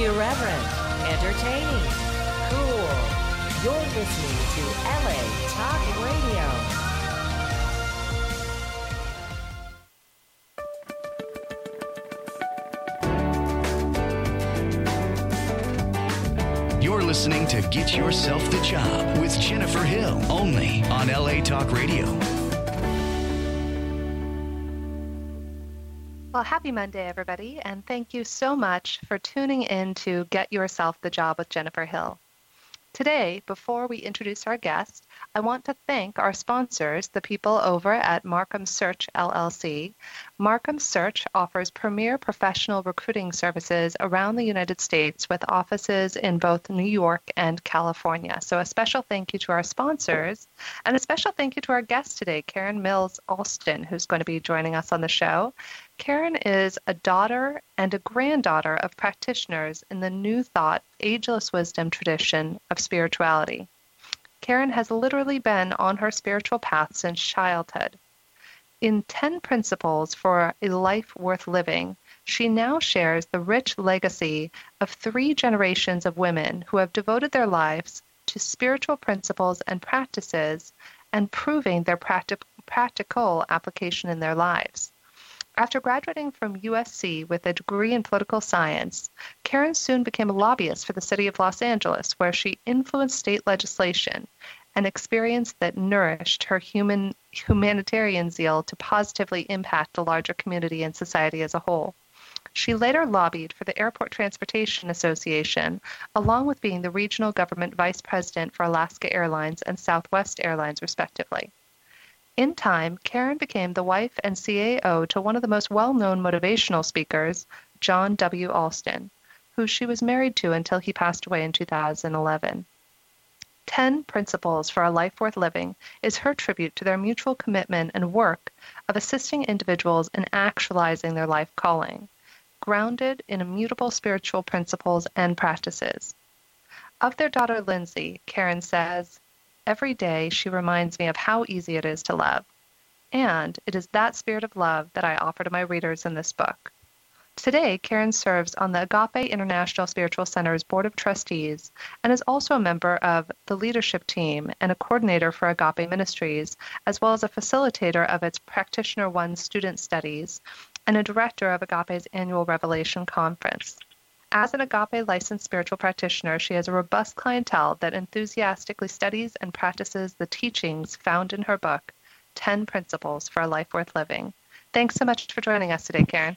irreverent, entertaining, cool. You're listening to LA Talk Radio. You're listening to Get Yourself the Job with Jennifer Hill, only on LA Talk Radio. Well, happy Monday, everybody, and thank you so much for tuning in to Get Yourself the Job with Jennifer Hill. Today, before we introduce our guest, I want to thank our sponsors, the people over at Markham Search LLC. Markham Search offers premier professional recruiting services around the United States with offices in both New York and California. So a special thank you to our sponsors and a special thank you to our guest today, Karen Mills Alston, who's going to be joining us on the show. Karen is a daughter and a granddaughter of practitioners in the New Thought, Ageless Wisdom tradition of spirituality. Karen has literally been on her spiritual path since childhood. In 10 Principles for a Life Worth Living, she now shares the rich legacy of 3 generations of women who have devoted their lives to spiritual principles and practices and proving their practical application in their lives. After graduating from USC with a degree in political science, Karen soon became a lobbyist for the city of Los Angeles, where she influenced state legislation, an experience that nourished her humanitarian zeal to positively impact the larger community and society as a whole. She later lobbied for the Airport Transportation Association, along with being the regional government vice president for Alaska Airlines and Southwest Airlines, respectively. In time, Karen became the wife and CAO to one of the most well-known motivational speakers, John W. Alston, who she was married to until he passed away in 2011. 10 Principles for a Life Worth Living is her tribute to their mutual commitment and work of assisting individuals in actualizing their life calling, grounded in immutable spiritual principles and practices. Of their daughter Lindsay, Karen says, "Every day she reminds me of how easy it is to love, and it is that spirit of love that I offer to my readers in this book." Today, Karen serves on the Agape International Spiritual Center's Board of Trustees and is also a member of the leadership team and a coordinator for Agape Ministries, as well as a facilitator of its Practitioner One student studies and a director of Agape's annual Revelation Conference. As an Agape licensed spiritual practitioner, she has a robust clientele that enthusiastically studies and practices the teachings found in her book, 10 Principles for a Life Worth Living. Thanks so much for joining us today, Karen.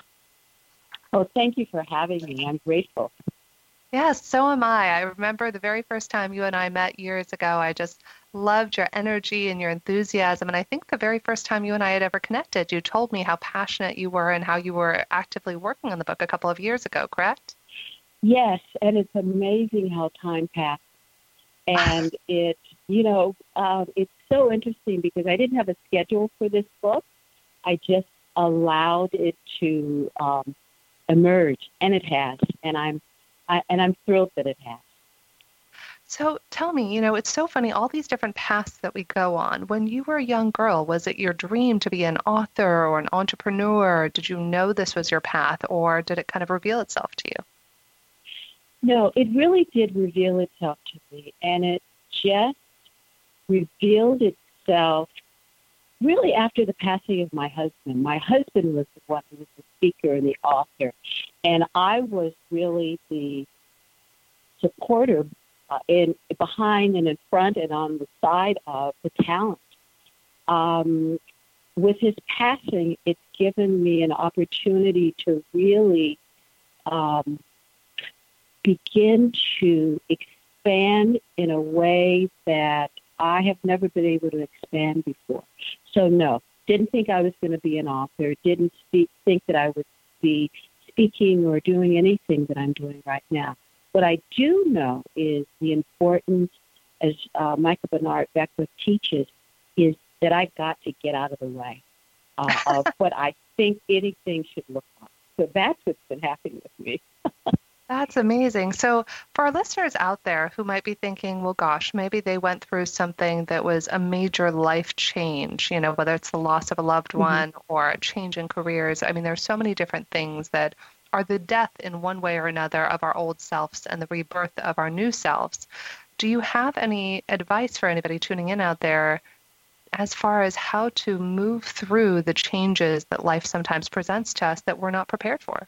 Oh, thank you for having me. I'm grateful. Yes, so am I. I remember the very first time you and I met years ago. I just loved your energy and your enthusiasm. And I think the very first time you and I had ever connected, you told me how passionate you were and how you were actively working on the book a couple of years ago, correct? Yes, and it's amazing how time passes. And it's so interesting because I didn't have a schedule for this book. I just allowed it to emerge, and it has. And I'm thrilled that it has. So tell me, it's so funny, all these different paths that we go on. When you were a young girl, was it your dream to be an author or an entrepreneur? Did you know this was your path, or did it kind of reveal itself to you? No, it really did reveal itself to me, and it just revealed itself really after the passing of my husband. My husband was the one who was the speaker and the author, and I was really the supporter behind and in front and on the side of the talent. With his passing, it's given me an opportunity to really begin to expand in a way that I have never been able to expand before. So no, didn't think I was going to be an author, didn't think that I would be speaking or doing anything that I'm doing right now. What I do know is the importance, as Michael Bernard Beckwith teaches, is that I got to get out of the way of what I think anything should look like. So that's what's been happening with me. That's amazing. So for our listeners out there who might be thinking, well, gosh, maybe they went through something that was a major life change, whether it's the loss of a loved one or a change in careers. I mean, there's so many different things that are the death in one way or another of our old selves and the rebirth of our new selves. Do you have any advice for anybody tuning in out there as far as how to move through the changes that life sometimes presents to us that we're not prepared for?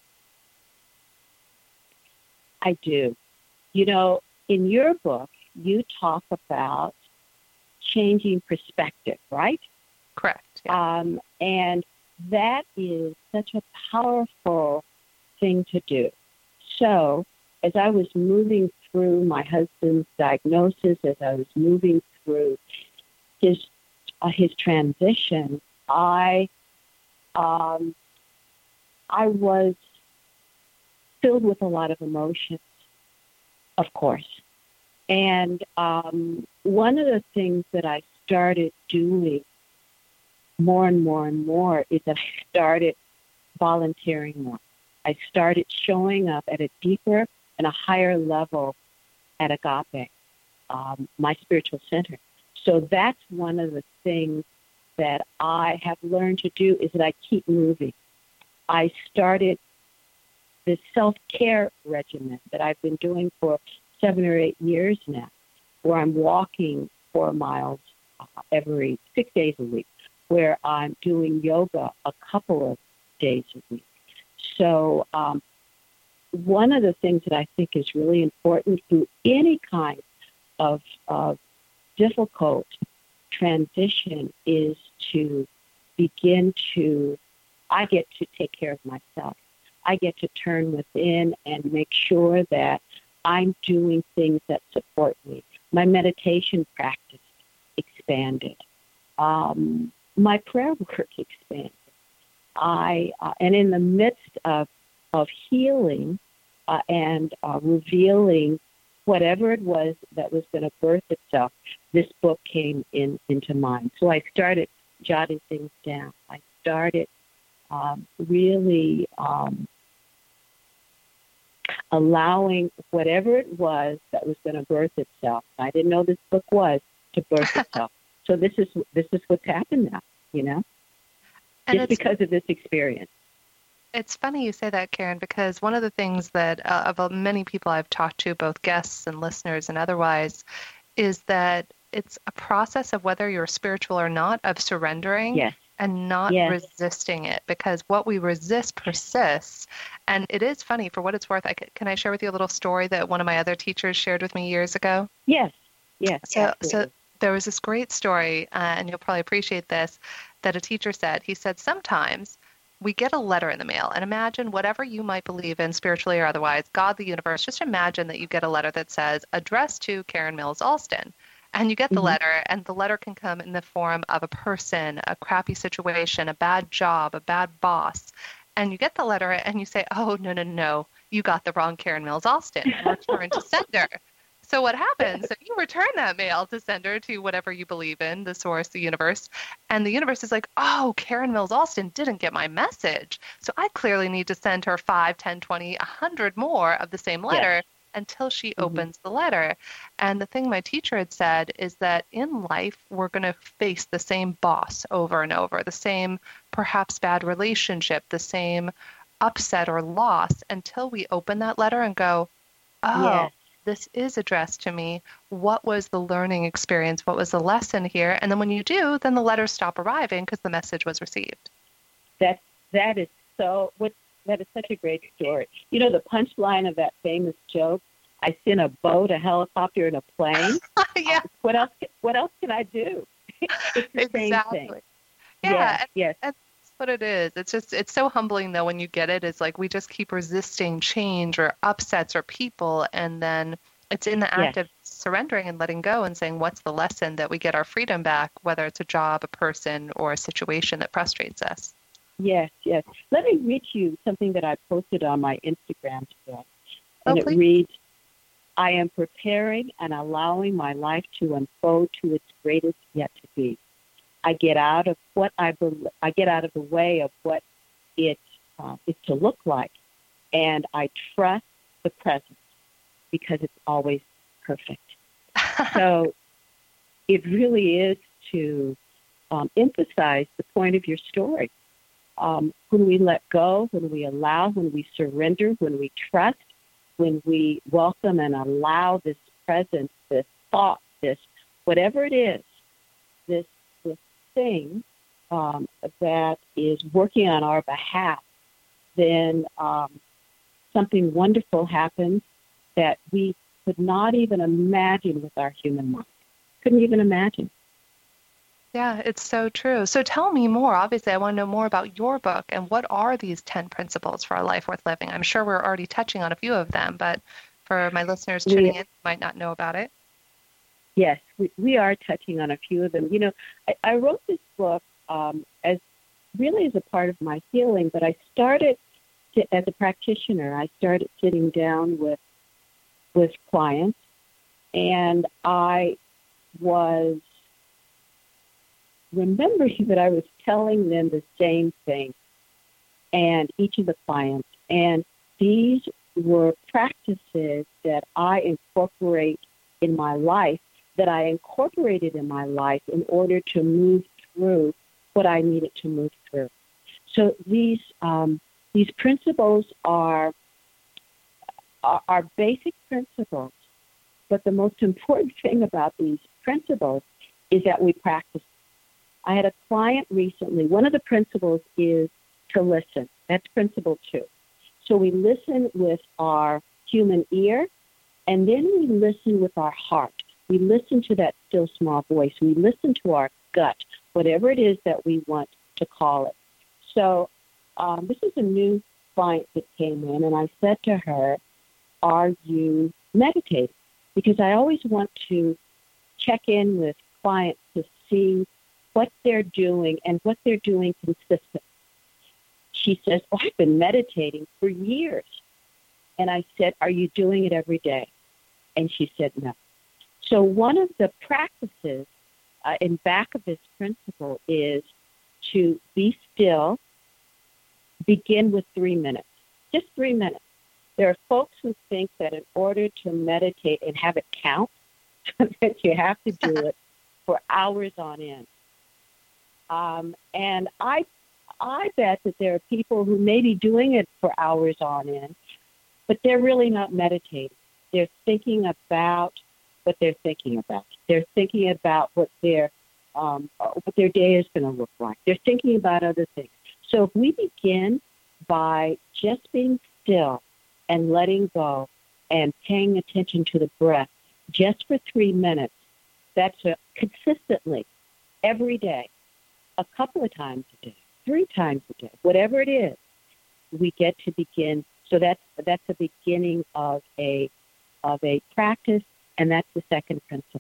I do. You know, in your book, you talk about changing perspective, right? Correct. Yeah. And that is such a powerful thing to do. So as I was moving through my husband's diagnosis, as I was moving through his transition, I was filled with a lot of emotions, of course. And one of the things that I started doing more and more and more is that I started volunteering more. I started showing up at a deeper and a higher level at Agape, my spiritual center. So that's one of the things that I have learned to do is that I keep moving. I started this self-care regimen that I've been doing for 7 or 8 years now, where I'm walking 4 miles every 6 days a week, where I'm doing yoga a couple of days a week. So one of the things that I think is really important through any kind of difficult transition is to begin to, I get to take care of myself. I get to turn within and make sure that I'm doing things that support me. My meditation practice expanded. My prayer work expanded. And in the midst of healing and revealing whatever it was that was going to birth itself, this book came into mind. So I started jotting things down. I started really allowing whatever it was that was going to birth itself. I didn't know this book was to birth itself. So this is what's happened now, you know, and just because of this experience. It's funny you say that, Karen, because one of the things that of many people I've talked to, both guests and listeners and otherwise, is that it's a process of whether you're spiritual or not, of surrendering. Yes. And not resisting it, because what we resist persists. And it is funny, for what it's worth. Can I share with you a little story that one of my other teachers shared with me years ago? Yes. So there was this great story, and you'll probably appreciate this, that a teacher said. He said, sometimes we get a letter in the mail, and imagine whatever you might believe in spiritually or otherwise, God, the universe, just imagine that you get a letter that says, addressed to Karen Mills Alston. And you get the letter, and the letter can come in the form of a person, a crappy situation, a bad job, a bad boss. And you get the letter, and you say, oh, no, you got the wrong Karen Mills Alston. Return to sender. So what happens if you return that mail to sender, to whatever you believe in, the source, the universe, and the universe is like, oh, Karen Mills Alston didn't get my message. So I clearly need to send her 5, 10, 20, 100 more of the same letter. Yes. Until she opens the letter. And the thing my teacher had said is that in life, we're going to face the same boss over and over, the same perhaps bad relationship, the same upset or loss, until we open that letter and go, oh, this is addressed to me. What was the learning experience? What was the lesson here? And then when you do, then the letters stop arriving because the message was received. That is such a great story. You know, the punchline of that famous joke, I sent a boat, a helicopter, and a plane. Yeah. What else can I do? It's the same thing. Yeah. Yes. That's what it is. It's so humbling, though, when you get it. It's like we just keep resisting change or upsets or people, and then it's in the act of surrendering and letting go and saying, what's the lesson that we get our freedom back, whether it's a job, a person, or a situation that frustrates us. Yes. Let me read you something that I posted on my Instagram today. And it reads, I am preparing and allowing my life to unfold to its greatest yet to be. I get out of the way of what it is to look like, and I trust the present because it's always perfect. So it really is to emphasize the point of your story. when we let go, when we allow, when we surrender, when we trust, when we welcome and allow this presence, this thought, this whatever it is, this thing that is working on our behalf, then something wonderful happens that we could not even imagine with our human mind. Couldn't even imagine. Yeah, it's so true. So tell me more. Obviously, I want to know more about your book and what are these 10 principles for a life worth living? I'm sure we're already touching on a few of them, but for my listeners tuning in who might not know about it. Yes, we are touching on a few of them. You know, I wrote this book as a part of my healing, but I started as a practitioner. I started sitting down with clients, and I was remembering that I was telling them the same thing, and each of the clients. And these were practices that I incorporate in my life, that I incorporated in my life in order to move through what I needed to move through. So these principles are basic principles, but the most important thing about these principles is that we practice. I had a client recently. One of the principles is to listen. That's principle 2. So we listen with our human ear, and then we listen with our heart. We listen to that still small voice. We listen to our gut, whatever it is that we want to call it. So this is a new client that came in, and I said to her, "Are you meditating?" Because I always want to check in with clients to see what they're doing and what they're doing consistently. She says, "Oh, I've been meditating for years." And I said, "Are you doing it every day?" And she said, "No." So one of the practices in back of this principle is to be still, begin with 3 minutes, just 3 minutes. There are folks who think that in order to meditate and have it count, that you have to do it for hours on end. And I bet that there are people who may be doing it for hours on end, but they're really not meditating. They're thinking about what they're thinking about. They're thinking about what their day is going to look like. They're thinking about other things. So if we begin by just being still and letting go and paying attention to the breath just for 3 minutes, that's consistently every day, a couple of times a day, 3 times a day, whatever it is, we get to begin. So that's the beginning of a practice, and that's the second principle.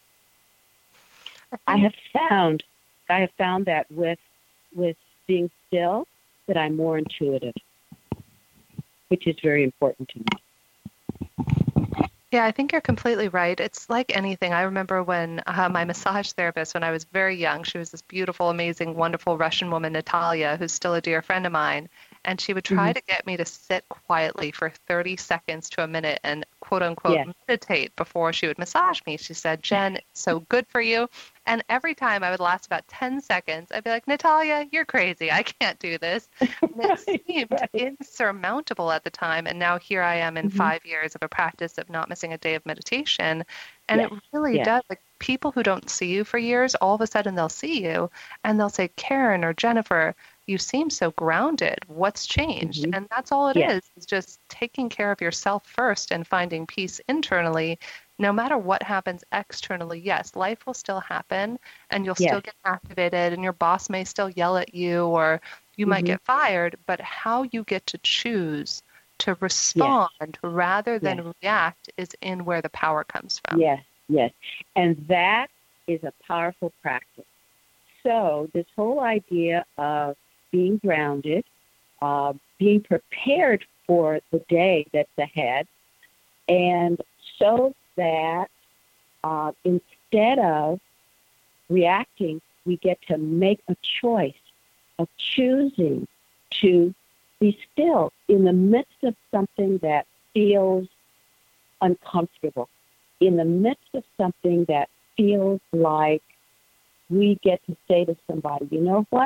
I have found that with being still, that I'm more intuitive, which is very important to me. Yeah, I think you're completely right. It's like anything. I remember when my massage therapist, when I was very young, she was this beautiful, amazing, wonderful Russian woman, Natalia, who's still a dear friend of mine. And she would try to get me to sit quietly for 30 seconds to a minute and quote unquote meditate before she would massage me. She said, "Jen, it's so good for you." And every time I would last about 10 seconds, I'd be like, "Natalia, you're crazy. I can't do this." And it seemed insurmountable at the time. And now here I am in 5 years of a practice of not missing a day of meditation. And it really does. Like people who don't see you for years, all of a sudden they'll see you and they'll say, "Karen or Jennifer, you seem so grounded. What's changed?" And that's all it is just taking care of yourself first and finding peace internally. No matter what happens externally, yes, life will still happen and you'll still get activated and your boss may still yell at you or you might get fired, but how you get to choose to respond rather than react is in where the power comes from. Yes. And that is a powerful practice. So this whole idea of being grounded, being prepared for the day that's ahead, and so that instead of reacting, we get to make a choice of choosing to be still in the midst of something that feels uncomfortable, in the midst of something that feels like we get to say to somebody, "You know what?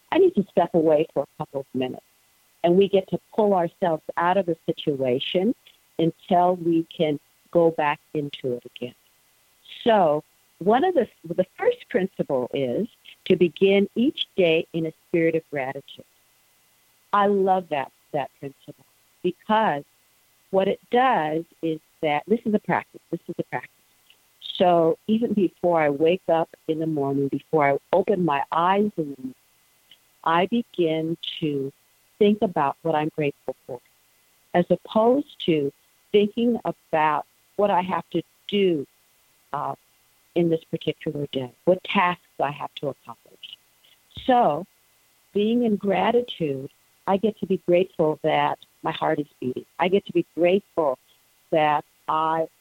I need to step away for a couple of minutes. And we get to pull ourselves out of the situation until we can go back into it again. So one of the first principle is to begin each day in a spirit of gratitude. I love that principle, because what it does is that this is a practice. So even before I wake up in the morning, before I open my eyes in the morning, I begin to think about what I'm grateful for, as opposed to thinking about what I have to do in this particular day, what tasks I have to accomplish. So being in gratitude, I get to be grateful that my heart is beating. I get to be grateful that that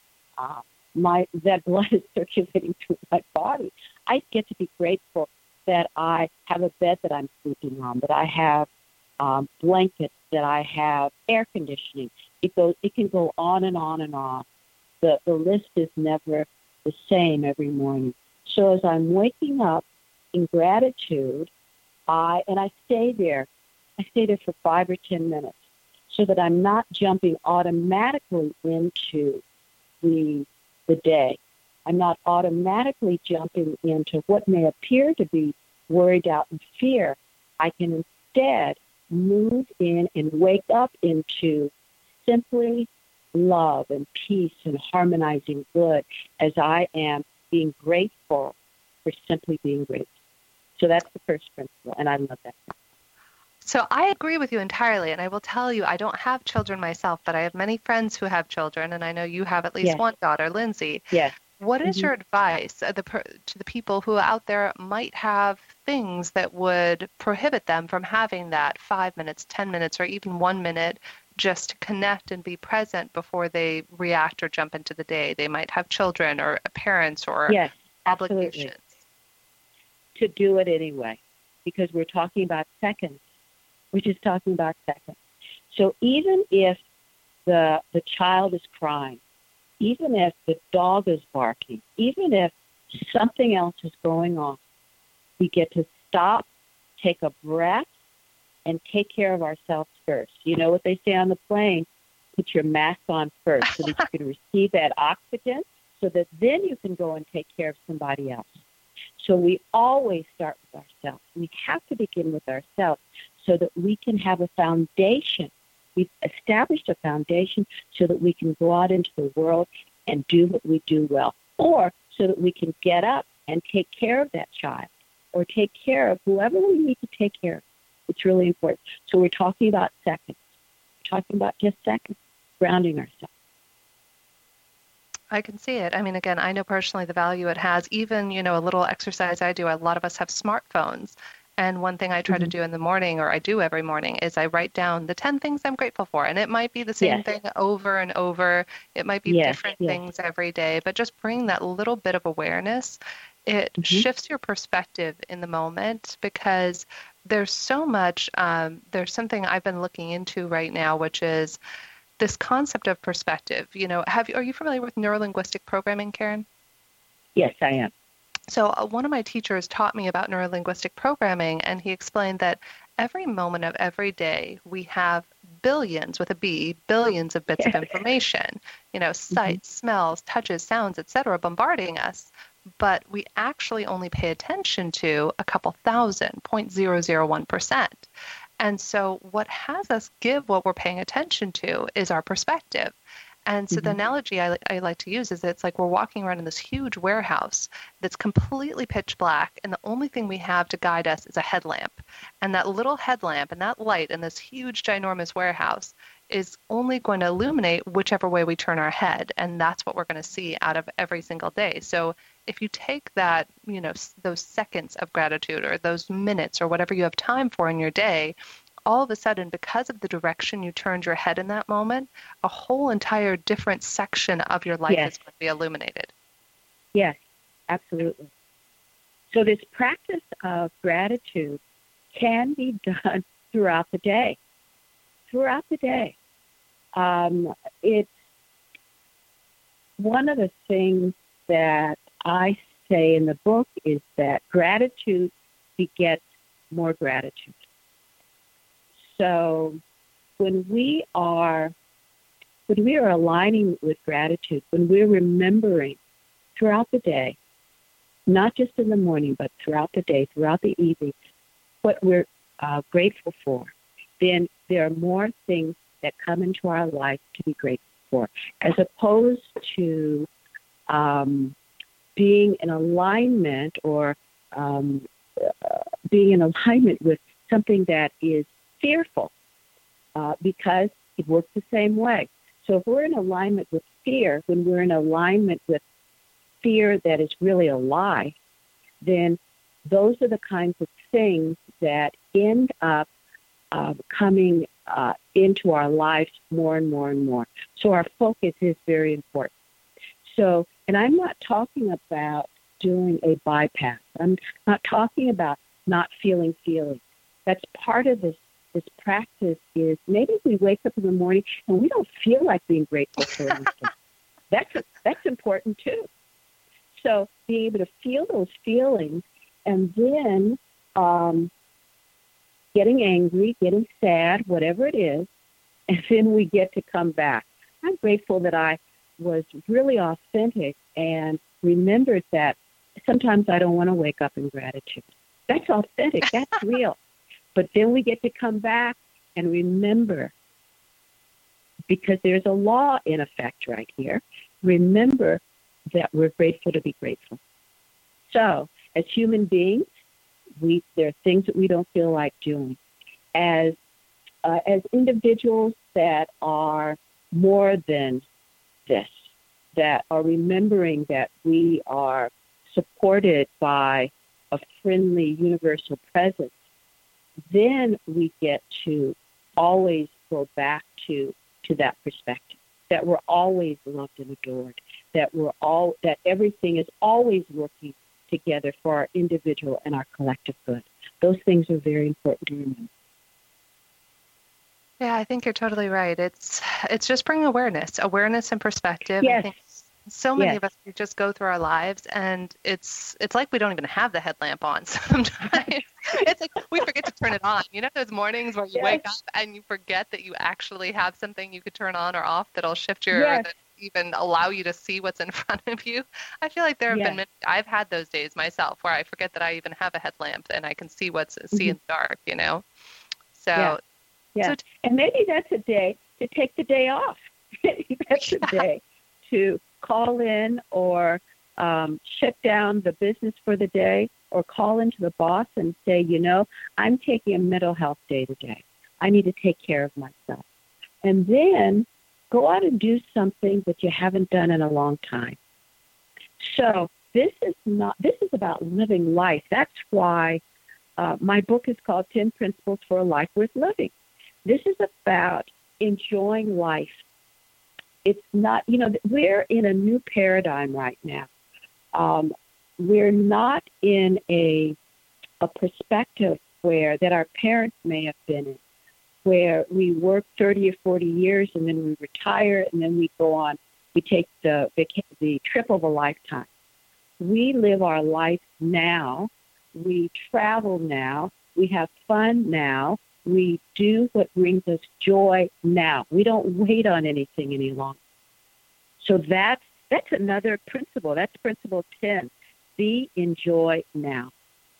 blood is circulating through my body. I get to be grateful that I have a bed that I'm sleeping on, that I have blankets, that I have air conditioning. It can go on and on and on. The list is never the same every morning. So as I'm waking up in gratitude, I stay there. I stay there for 5 or 10 minutes, so that I'm not jumping automatically into the day. I'm not automatically jumping into what may appear to be worry, doubt, and fear. I can instead move in and wake up into simply love and peace and harmonizing good, as I am being grateful for simply being grateful. So that's the first principle, and I love that. So I agree with you entirely, and I will tell you, I don't have children myself, but I have many friends who have children, and I know you have at least one daughter, Lindsay. Yes. What is your advice to the people who out there might have things that would prohibit them from having that 5 minutes, 10 minutes, or even 1 minute just to connect and be present before they react or jump into the day? They might have children or parents or obligations. To do it anyway, because we're talking about seconds. We're just talking about seconds. So even if the child is crying, even if the dog is barking, even if something else is going on, we get to stop, take a breath, and take care of ourselves first. You know what they say on the plane? Put your mask on first so that you can receive that oxygen, so that then you can go and take care of somebody else. So we always start with ourselves. We have to begin with ourselves so that we can have a foundation. We've established a foundation so that we can go out into the world and do what we do well, or so that we can get up and take care of that child or take care of whoever we need to take care of. It's really important. So we're talking about seconds. We're talking about just seconds, grounding ourselves. I can see it. I mean, again, I know personally the value it has. Even, a little exercise I do, a lot of us have smartphones. And one thing I try to do in the morning, or I do every morning, is I write down the 10 things I'm grateful for. And it might be the same thing over and over. It might be different things every day. But just bring that little bit of awareness. It shifts your perspective in the moment, because there's so much, there's something I've been looking into right now, which is this concept of perspective. Are you familiar with neurolinguistic programming, Karen? Yes, I am. So one of my teachers taught me about neurolinguistic programming, and he explained that every moment of every day we have billions, with a B, billions of bits of information, sights, smells, touches, sounds, etc., bombarding us. But we actually only pay attention to a couple thousand, 0.001%. And so what has us give what we're paying attention to is our perspective. And so the analogy I like to use is that it's like we're walking around in this huge warehouse that's completely pitch black, and the only thing we have to guide us is a headlamp. And that little headlamp and that light in this huge, ginormous warehouse is only going to illuminate whichever way we turn our head, and that's what we're going to see out of every single day. So if you take that, those seconds of gratitude or those minutes or whatever you have time for in your day, all of a sudden, because of the direction you turned your head in that moment, a whole entire different section of your life is going to be illuminated. Yes, absolutely. So this practice of gratitude can be done throughout the day. Throughout the day. It's one of the things that I say in the book is that gratitude begets more gratitude. So when we are aligning with gratitude, when we're remembering throughout the day, not just in the morning, but throughout the day, throughout the evening, what we're grateful for, then there are more things that come into our life to be grateful for, as opposed to being in alignment or being in alignment with something that is fearful, because it works the same way. So if we're in alignment with fear, when we're in alignment with fear that is really a lie, then those are the kinds of things that end up coming into our lives more and more and more. So our focus is very important. So, and I'm not talking about doing a bypass. I'm not talking about not feeling feelings. That's part of this practice is maybe we wake up in the morning and we don't feel like being grateful for anything. That's important too. So being able to feel those feelings and then getting angry, getting sad, whatever it is, and then we get to come back. I'm grateful that I was really authentic and remembered that sometimes I don't want to wake up in gratitude. That's authentic. That's real. But then we get to come back and remember, because there's a law in effect right here, remember that we're grateful to be grateful. So as human beings, there are things that we don't feel like doing. As individuals that are more than this, that are remembering that we are supported by a friendly universal presence, then we get to always go back to that perspective, that we're always loved and adored, that everything is always working together for our individual and our collective good. Those things are very important to remember. Yeah, I think you're totally right. It's just bringing awareness and perspective. Yes. I think so many of us we just go through our lives, and it's like we don't even have the headlamp on sometimes. It's like we forget to turn it on. You know those mornings where you wake up and you forget that you actually have something you could turn on or off that'll shift your, or that even allow you to see what's in front of you. I feel like there have been I've had those days myself where I forget that I even have a headlamp and I can see in the dark, you know? So, and maybe that's a day to take the day off. That's a day to call in or shut down the business for the day, or call into the boss and say, I'm taking a mental health day today. I need to take care of myself. And then go out and do something that you haven't done in a long time. So this is about living life. That's why my book is called 10 Principles for a Life Worth Living. This is about enjoying life. It's not, we're in a new paradigm right now. We're not in a perspective that our parents may have been in, where we work 30 or 40 years and then we retire and then we go on, we take the trip of a lifetime. We live our life now. We travel now. We have fun now. We do what brings us joy now. We don't wait on anything any longer. So that's another principle. That's principle 10. Be, enjoy now.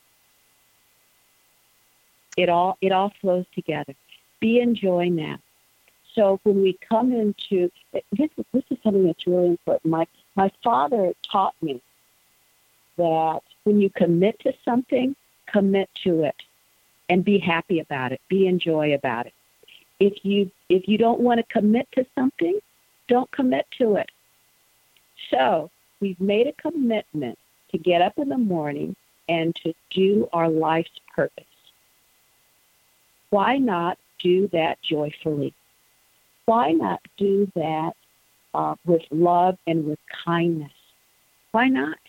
It all flows together. Be, enjoy now. So when we come into this is something that's really important. My father taught me that when you commit to something, commit to it and be happy about it. Be, enjoy about it. If you don't want to commit to something, don't commit to it. So we've made a commitment to get up in the morning and to do our life's purpose. Why not do that joyfully? Why not do that with love and with kindness? Why not?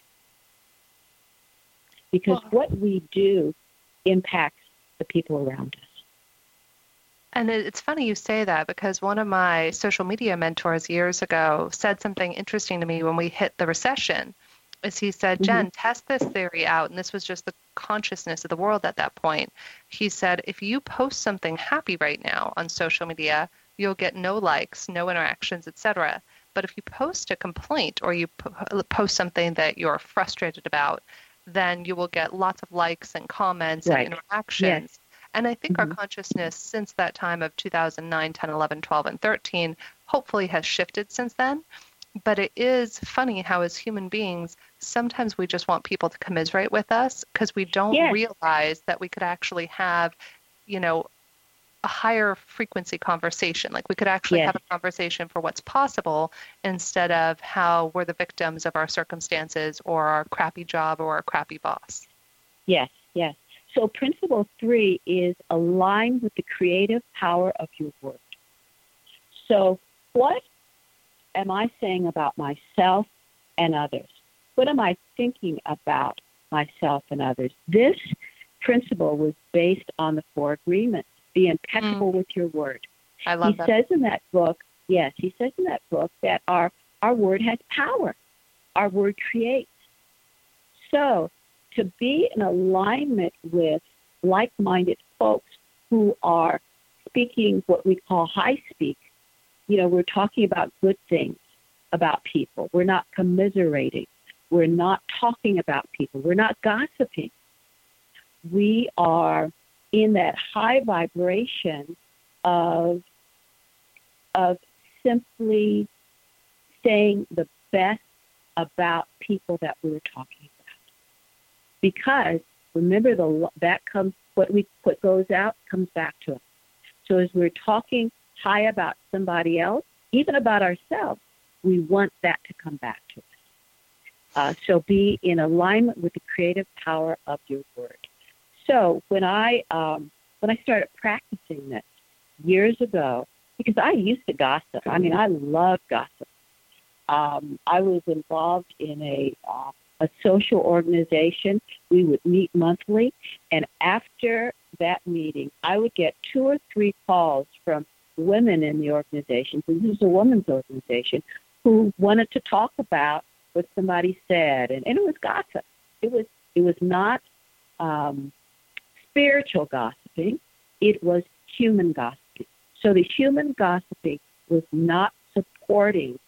Because what we do impacts the people around us. And it's funny you say that, because one of my social media mentors years ago said something interesting to me when we hit the recession. is he said, Jen, test this theory out. And this was just the consciousness of the world at that point. He said, if you post something happy right now on social media, you'll get no likes, no interactions, etc. But if you post a complaint or you post something that you're frustrated about, then you will get lots of likes and comments and interactions. Yes. And I think our consciousness since that time of 2009, 10, 11, 12, and 13 hopefully has shifted since then. But it is funny how as human beings, sometimes we just want people to commiserate with us because we don't realize that we could actually have, a higher frequency conversation. Like we could actually have a conversation for what's possible instead of how we're the victims of our circumstances or our crappy job or our crappy boss. Yes, yes. So principle 3 is align with the creative power of your word. So what am I saying about myself and others? What am I thinking about myself and others? This principle was based on the 4 agreements. Be impeccable with your word. I love that. He says in that book that our word has power. Our word creates. So to be in alignment with like-minded folks who are speaking what we call high speak, we're talking about good things about people. We're not commiserating. We're not talking about people. We're not gossiping. We are in that high vibration of simply saying the best about people that we were talking about. Because remember, what goes out comes back to us. So as we're talking high about somebody else, even about ourselves, we want that to come back to us. So be in alignment with the creative power of your word. So when I started practicing this years ago, because I used to gossip. I mean, I love gossip. I was involved in a social organization. We would meet monthly, and after that meeting, I would get 2 or 3 calls from women in the organization, because this is a women's organization, who wanted to talk about what somebody said, and it was gossip. It was not spiritual gossiping. It was human gossiping. So the human gossiping was not supporting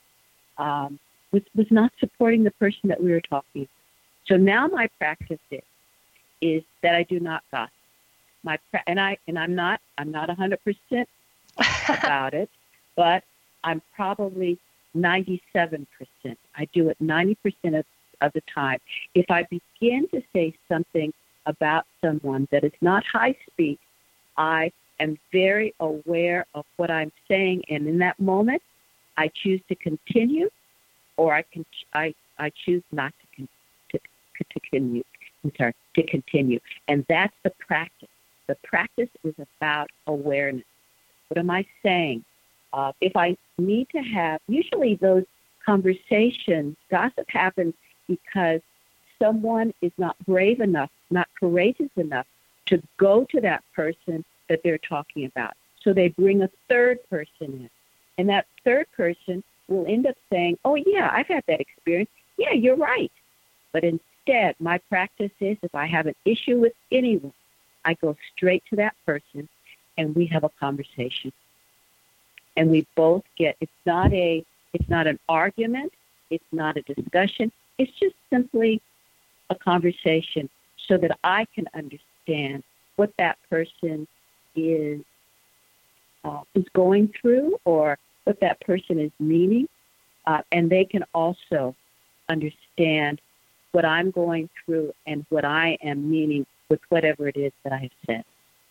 the person that we were talking to. So now my practice is that I do not gossip. I'm not 100% about it, but I'm probably 97%. I do it 90% of the time. If I begin to say something about someone that is not high speak, I am very aware of what I'm saying, and in that moment, I choose to continue, or I choose not to continue. To continue, and that's the practice. The practice is about awareness. What am I saying? If I need to have, usually those conversations, gossip happens because someone is not brave enough, not courageous enough to go to that person that they're talking about. So they bring a third person in. And that third person will end up saying, oh, yeah, I've had that experience. Yeah, you're right. But instead, my practice is if I have an issue with anyone, I go straight to that person and we have a conversation. And we both get, it's not an argument, it's not a discussion, it's just simply a conversation so that I can understand what that person is going through or what that person is meaning, and they can also understand what I'm going through and what I am meaning with whatever it is that I have said.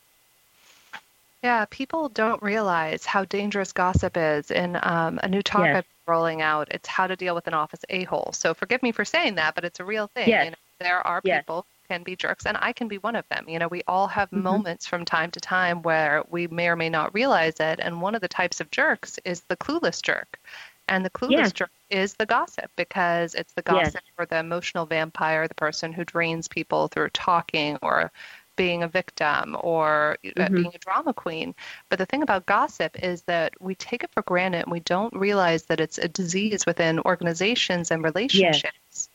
Yeah, people don't realize how dangerous gossip is. In a new talk I've been rolling out, it's how to deal with an office a-hole. So forgive me for saying that, but it's a real thing. Yes. There are people who can be jerks, and I can be one of them. We all have moments from time to time where we may or may not realize it, and one of the types of jerks is the clueless jerk. And the clueless jerk is the gossip, because it's the gossip or the emotional vampire, the person who drains people through talking or being a victim or being a drama queen. But the thing about gossip is that we take it for granted and we don't realize that it's a disease within organizations and relationships.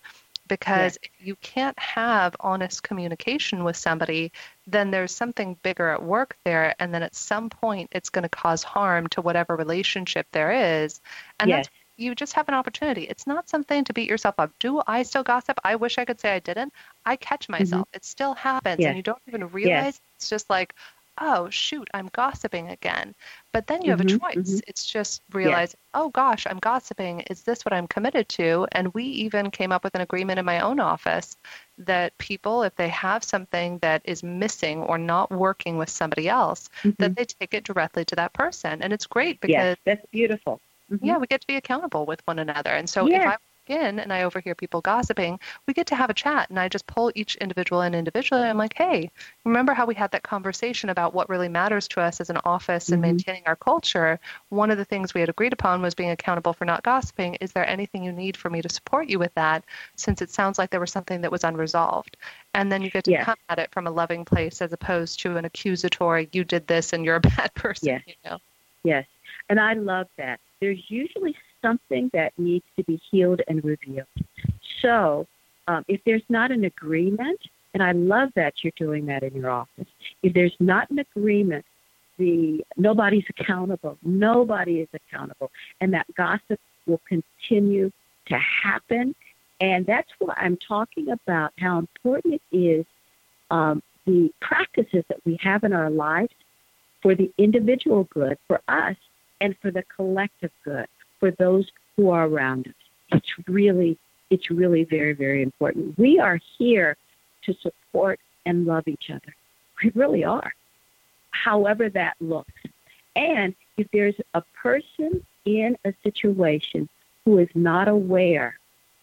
because if you can't have honest communication with somebody, then there's something bigger at work there. And then at some point, it's going to cause harm to whatever relationship there is. And that's, you just have an opportunity. It's not something to beat yourself up. Do I still gossip? I wish I could say I didn't. I catch myself. It still happens. And you don't even realize. It's just like, oh, shoot, I'm gossiping again. But then you have a choice. It's just realizing, oh, gosh, I'm gossiping. Is this what I'm committed to? And we even came up with an agreement in my own office that people, if they have something that is missing or not working with somebody else, that they take it directly to that person. And it's great because that's beautiful. Yeah, we get to be accountable with one another. And so if I walk in and I overhear people gossiping, we get to have a chat, and I just pull each individual in individually. I'm like, hey, remember how we had that conversation about what really matters to us as an office and maintaining our culture? One of the things we had agreed upon was being accountable for not gossiping. Is there anything you need for me to support you with that, since it sounds like there was something that was unresolved? And then you get to come at it from a loving place as opposed to an accusatory, you did this and you're a bad person. You know? Yes. And I love that. There's usually something that needs to be healed and revealed. So if there's not an agreement, and I love that you're doing that in your office, if there's not an agreement, nobody's accountable. Nobody is accountable. And that gossip will continue to happen. And that's why I'm talking about how important it is, the practices that we have in our lives for the individual good, for us, and for the collective good, for those who are around us. It's really very, very important. We are here to support and love each other. We really are, however that looks. And if there's a person in a situation who is not aware,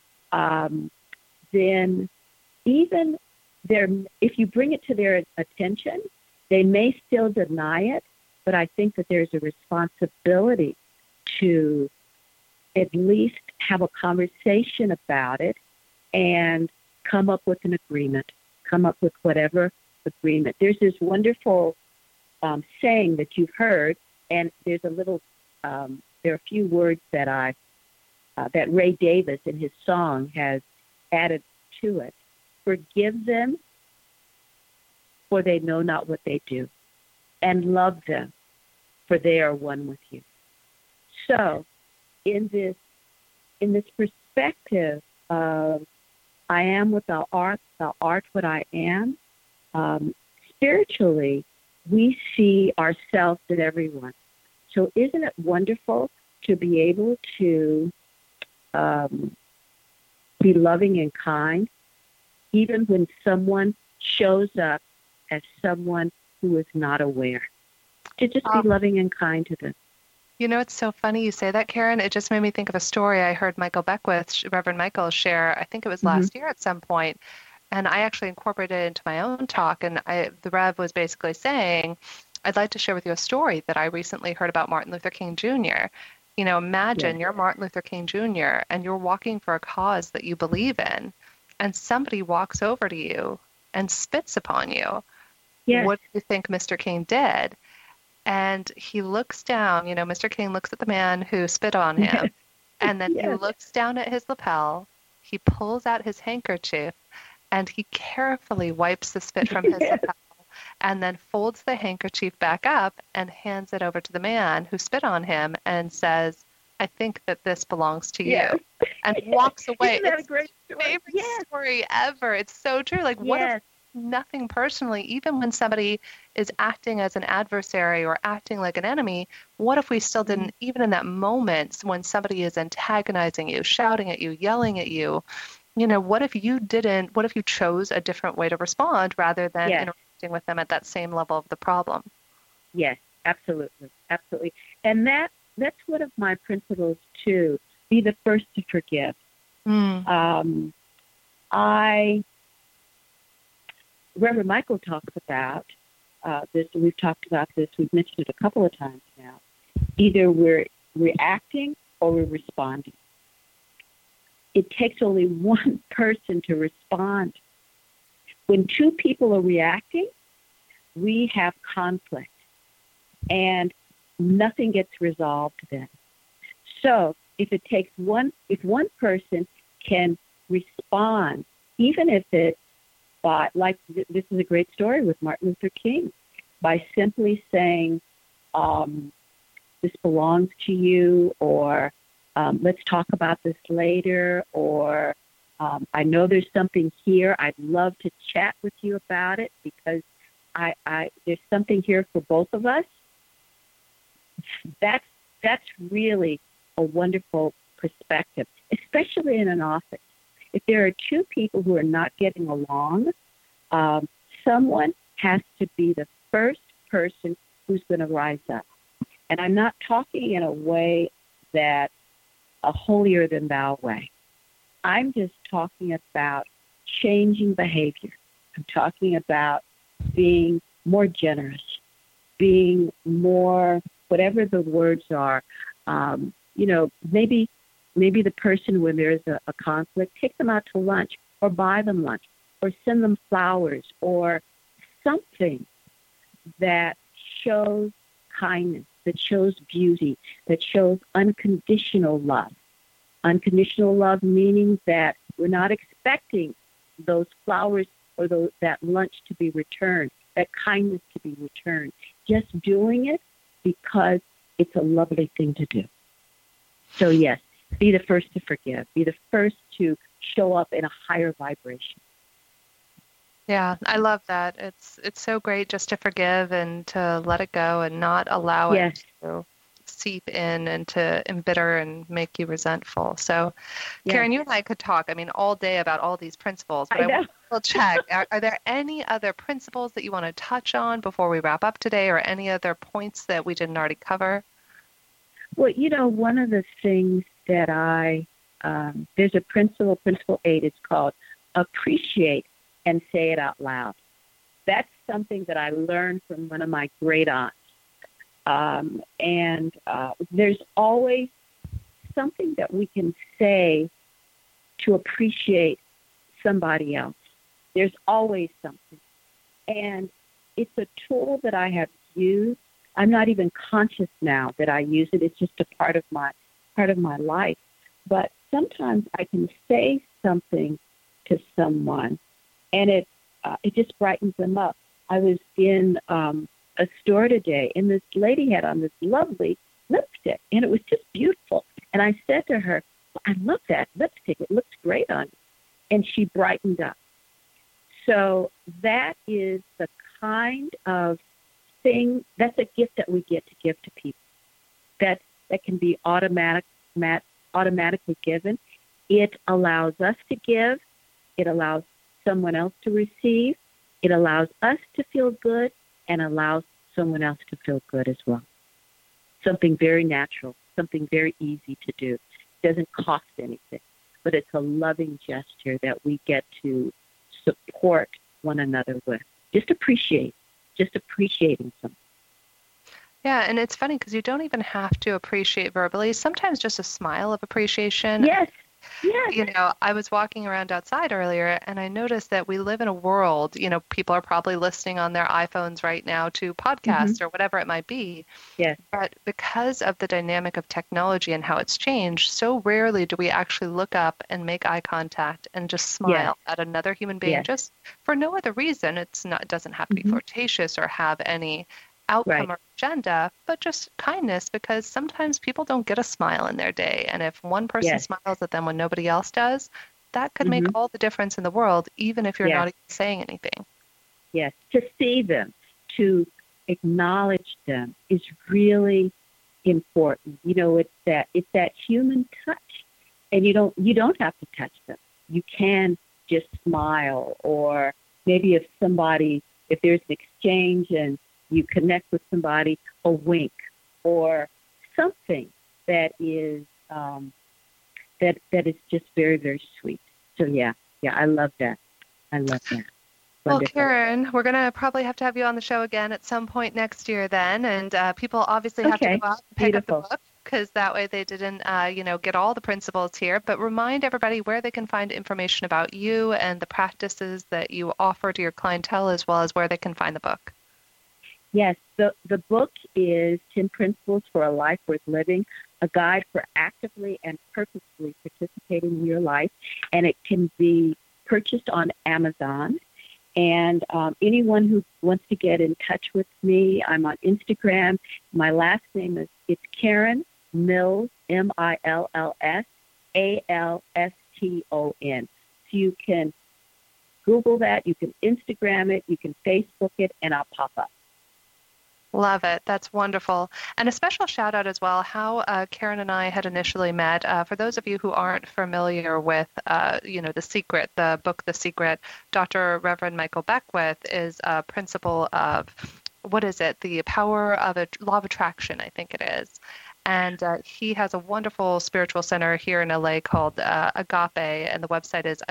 then even if you bring it to their attention, they may still deny it, but I think that there's a responsibility to at least have a conversation about it and come up with an agreement, come up with whatever agreement. There's this wonderful saying that you've heard, and there's there are a few words that that Ray Davis in his song has added to it. Forgive them, for they know not what they do, and love them, for they are one with you. So in this perspective of I am what thou art what I am, spiritually, we see ourselves in everyone. So isn't it wonderful to be able to be loving and kind, even when someone shows up as someone who is not aware? To just be loving and kind to them. You know, it's so funny you say that, Karen. It just made me think of a story I heard Michael Beckwith, Reverend Michael, share. I think it was last year at some point. And I actually incorporated it into my own talk. And the Rev was basically saying, I'd like to share with you a story that I recently heard about Martin Luther King Jr. You know, imagine you're Martin Luther King Jr. and you're walking for a cause that you believe in, and somebody walks over to you and spits upon you. Yes. What do you think Mr. King did? And he looks down, you know, Mr. King looks at the man who spit on him, and then he looks down at his lapel, he pulls out his handkerchief, and he carefully wipes the spit from his lapel, and then folds the handkerchief back up and hands it over to the man who spit on him and says, I think that this belongs to you, and walks away. Isn't that it's a great my story? favorite story ever. It's so true. Like, what if nothing personally, even when somebody is acting as an adversary or acting like an enemy, what if we still didn't, even in that moment when somebody is antagonizing you, shouting at you, yelling at you, you know, what if you chose a different way to respond rather than interacting with them at that same level of the problem? Yes, absolutely. Absolutely. And that's one of my principles too. Be the first to forgive. Reverend Michael talks about this, and we've talked about this, we've mentioned it a couple of times now. Either we're reacting or we're responding. It takes only one person to respond. When two people are reacting, we have conflict, and nothing gets resolved then. So if one person can respond, even if it's this is a great story with Martin Luther King, by simply saying, this belongs to you, or let's talk about this later, or I know there's something here. I'd love to chat with you about it because there's something here for both of us. That's really a wonderful perspective, especially in an office. If there are two people who are not getting along, someone has to be the first person who's going to rise up. And I'm not talking in a way that a holier than thou way. I'm just talking about changing behavior. I'm talking about being more generous, being more, whatever the words are. Maybe the person, when there's a conflict, take them out to lunch or buy them lunch or send them flowers or something that shows kindness, that shows beauty, that shows unconditional love. Unconditional love meaning that we're not expecting those flowers or that lunch to be returned, that kindness to be returned. Just doing it because it's a lovely thing to do. So yes, be the first to forgive. Be the first to show up in a higher vibration. Yeah, I love that. It's so great just to forgive and to let it go and not allow it to seep in and to embitter and make you resentful. So, Karen, you and I could talk, all day about all these principles, but I want to check. Are there any other principles that you want to touch on before we wrap up today, or any other points that we didn't already cover? Well, one of the things that there's a principle 8, it's called appreciate and say it out loud. That's something that I learned from one of my great aunts. There's always something that we can say to appreciate somebody else. There's always something. And it's a tool that I have used. I'm not even conscious now that I use it. It's just a part of my life. But sometimes I can say something to someone, and it just brightens them up. I was in a store today, and this lady had on this lovely lipstick, and it was just beautiful. And I said to her, I love that lipstick. It looks great on you. And she brightened up. So that is the kind of thing, that's a gift that we get to give to people. That can be automatically given. It allows us to give. It allows someone else to receive. It allows us to feel good and allows someone else to feel good as well. Something very natural, something very easy to do. It doesn't cost anything, but it's a loving gesture that we get to support one another with. Just appreciating something. Yeah, and it's funny because you don't even have to appreciate verbally. Sometimes just a smile of appreciation. Yes. I was walking around outside earlier, and I noticed that we live in a world, people are probably listening on their iPhones right now to podcasts or whatever it might be. Yes. But because of the dynamic of technology and how it's changed, so rarely do we actually look up and make eye contact and just smile at another human being, just for no other reason. It doesn't have to be flirtatious or have any outcome or agenda, but just kindness, because sometimes people don't get a smile in their day. And if one person smiles at them when nobody else does, that could make all the difference in the world, even if you're not even saying anything. Yes, to see them, to acknowledge them is really important. It's that human touch, and you don't have to touch them. You can just smile, or maybe if there's an exchange and you connect with somebody, a wink or something that is that is just very, very sweet. So I love that. Wonderful. Well, Karen, we're going to probably have to have you on the show again at some point next year then, and people obviously have to go out and pick up the book, because that way they didn't get all the principles here. But remind everybody where they can find information about you and the practices that you offer to your clientele, as well as where they can find the book. Yes, The book is 10 Principles for a Life Worth Living, a guide for actively and purposefully participating in your life, and it can be purchased on Amazon. And anyone who wants to get in touch with me, I'm on Instagram. My last name is Karen Mills, MILLS ALSTON. So you can Google that, you can Instagram it, you can Facebook it, and I'll pop up. Love it. That's wonderful. And a special shout out as well, how Karen and I had initially met. For those of you who aren't familiar with, The Secret, the book, The Secret, Dr. Reverend Michael Beckwith is a principle of, the power of a law of attraction, I think it is. And he has a wonderful spiritual center here in LA called Agape, and the website is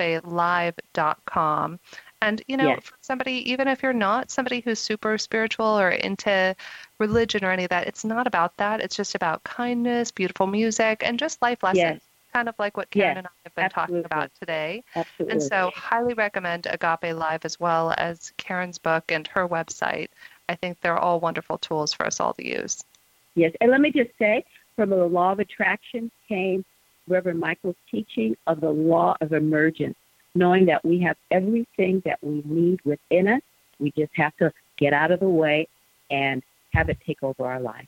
agapelive.com. And, Yes. for somebody, even if you're not somebody who's super spiritual or into religion or any of that, it's not about that. It's just about kindness, beautiful music, and just life lessons, Yes. kind of like what Karen Yes, and I have been absolutely. talking about today. Absolutely. And so highly recommend Agape Live as well as Karen's book and her website. I think they're all wonderful tools for us all to use. Yes, and let me just say, from the law of attraction came Reverend Michael's teaching of the law of emergence, knowing that we have everything that we need within us. We just have to get out of the way and have it take over our lives.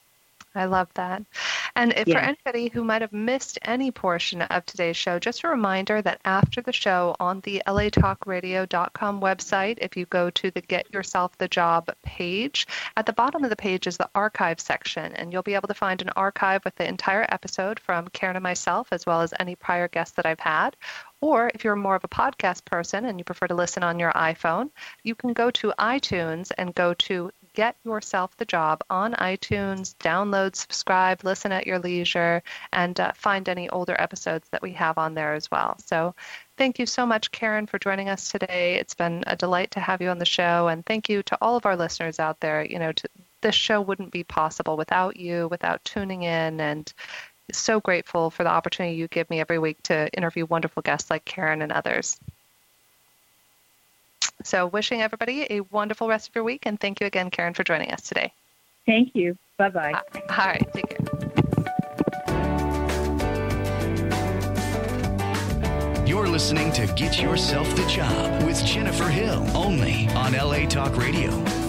I love that. And for anybody who might have missed any portion of today's show, just a reminder that after the show on the latalkradio.com website, if you go to the Get Yourself the Job page, at the bottom of the page is the archive section, and you'll be able to find an archive with the entire episode from Karen and myself, as well as any prior guests that I've had. Or if you're more of a podcast person and you prefer to listen on your iPhone, you can go to iTunes and go to Get Yourself the Job on iTunes, download, subscribe, listen at your leisure, and find any older episodes that we have on there as well. So thank you so much, Karen, for joining us today. It's been a delight to have you on the show, and thank you to all of our listeners out there. This show wouldn't be possible without you, without tuning in, and so grateful for the opportunity you give me every week to interview wonderful guests like Karen and others. So wishing everybody a wonderful rest of your week, and thank you again, Karen, for joining us today. Thank you. Bye-bye. All right, take care. You're listening to Get Yourself the Job with Jennifer Hill, only on LA Talk Radio.